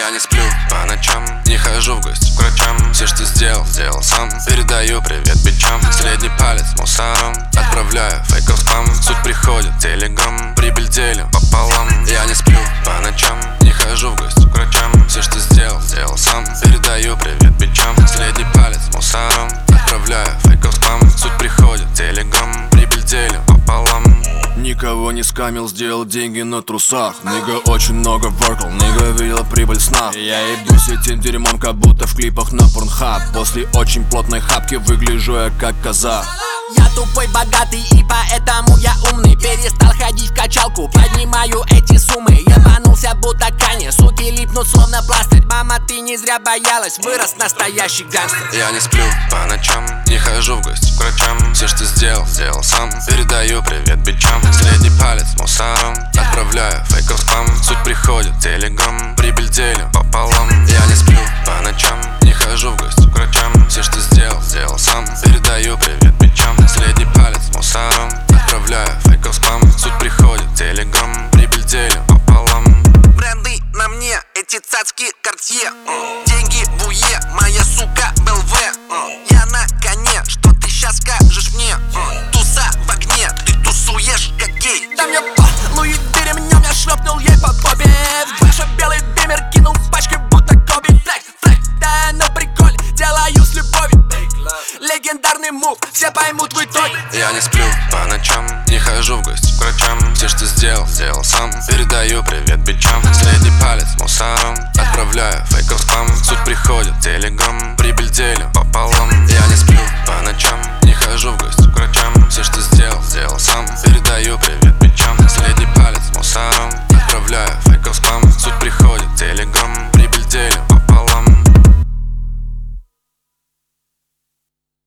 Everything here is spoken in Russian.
Я не сплю по ночам, не хожу в гости к врачам. Все, что сделал, сделал сам. Передаю привет бичам. Средний палец мусором отправляю фейков спам. Суть приходит телеграм, прибыль делю пополам. Я не сплю по ночам, не хожу в гости к врачам. Все, что сделал, сделал сам. Передаю привет бичам. Средний палец мусором отправляю фейков спам. Суть приходит телеграм, прибыль делю пополам. Никого не скамил, сделал деньги на трусах. Нига очень много воркал, нига видела прибыль сна. Я ебусь этим дерьмом, как будто в клипах на Порнхаб. После очень плотной хапки выгляжу я как коза. Я тупой богатый и поэтому я умный. Перестал ходить в качалку, поднимаю эти суммы. Ебанулся будто Канье, суки липнут словно пластырь. Мама, ты не зря боялась, вырос настоящий гангстер. Я не сплю по ночам, не хожу в гости к врачам. Все, что сделал, сделал сам. Передаю привет бичам. Средний палец мусором отправляю фейков спам. Суть приходит телеграм, прибыль делю пополам. Я не сплю по ночам, не хожу в гости к врачам. Все, что сделал, сделал сам. Передаю привет бичам. Средний палец мусором отправляю фейков спам. Суть приходит телеграм, прибыль делю пополам. Бренды на мне, эти цацки Cartier. Деньги в УЕ, моя сука БЛВ. Я на коне, что ты щас скажешь мне? Туса в огне, ты тусуешь как гей. Там я по Луи ремнем, я шлепнул ей по попе. Ваша белый бимер кинул в пачке будто Коби. Флэк, да ну приколь, делаю с любовью. Легендарный мув, все поймут в итоге. Я не сплю по ночам, не хожу в гости к врачам. Все, что сделал, сделал сам. Передаю привет бичам. Средний палец мусором отправляю фейков спам. Суть приходит телеграм, прибыль делю пополам. Я не сплю по ночам, не хожу в гости к врачам. Все, что сделал, сделал сам. Передаю привет